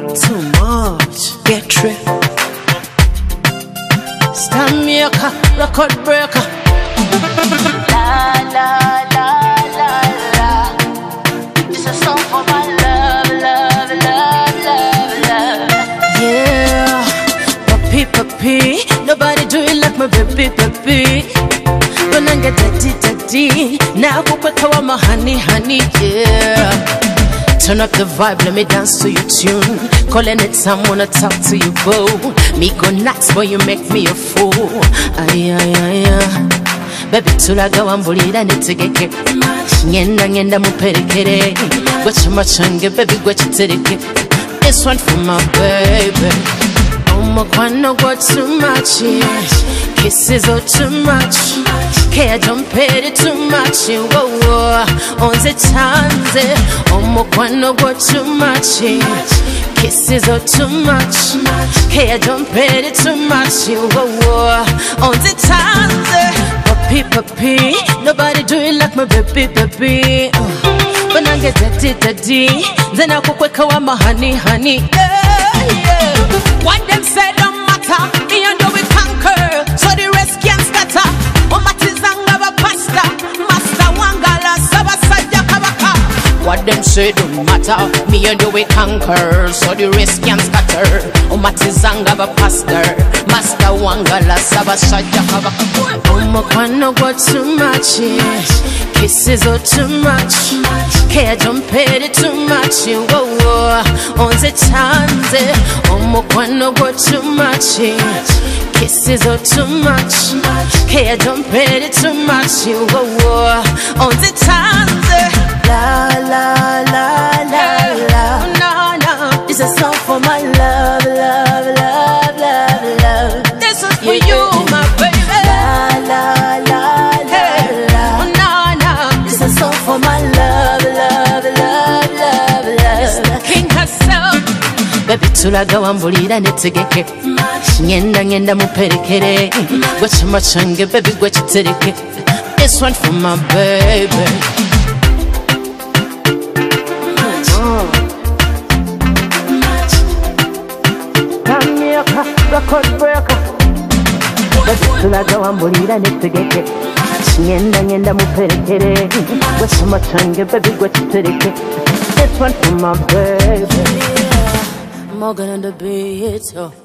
Too much. Get trip. Stand maker, record breaker. La la la la la. It's a song for my love, love, love, love, love. Yeah, papi, papi. Nobody do it like my baby, baby. When I get daddy, daddy. Now go quick, my honey, honey, yeah. Turn up the vibe, let me dance to your tune. Calling it time, wanna talk to you, boo. Me go nuts, boy, you make me a fool. Ay, ay, ay, ay. Baby, tulaga wambulira netegeke. Ngenda muperekere. Gwachi machange, baby, gwachi tereke. This one for my baby. Oh, mukwano go too much, yeah. Kisses are too much. Care don't pay it too much. Whoa, whoa. On the times, oh, mukwano go too much. Kisses are too much. Care don't pay it too much. Whoa, whoa. On the times, papi, papi. Nobody do it like my baby, baby. When I get daddy, daddy, then I go quick with my honey, honey. Yeah, yeah. What them say don't matter. Me and you we conquer, so the rest can't scatter. What them say don't matter. Me and you we conquer, so the rest can't scatter. Umatizanga ba pastor, master wangala saba saja kabaka. Mukwano go too much, kisses are too much. Care don't pay it too much. Whoa, whoa. On the times, mukwano go too much. Kisses are too much. Care don't pay it too much. Whoa, whoa. On the times, la la la la la. No, no. This is a song for my love, love, love, love, love. This is for you, my baby. La la la la la. No, no. This is a song for my love, love, love, love, love. It's the king herself. Baby, tulaga wambulira netegeke. Ngenda muperekere. Gwachi machange, baby, gwachi tereke. This one for my baby. Record breaker. Baby, tulaga wambulira netegeke. Ngenda muperekere. Gwachi machange, baby, gwachi tereke. This one for my baby. Morgan on the beat,